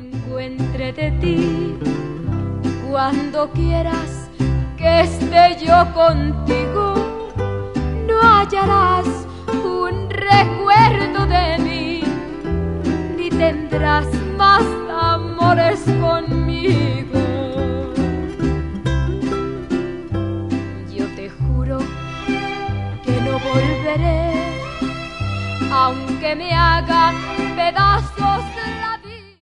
encuentre de ti. Cuando quieras que esté yo contigo, no hallarás un recuerdo de mí, ni tendrás más amores conmigo. Yo te juro que no volveré, aunque me haga pedazos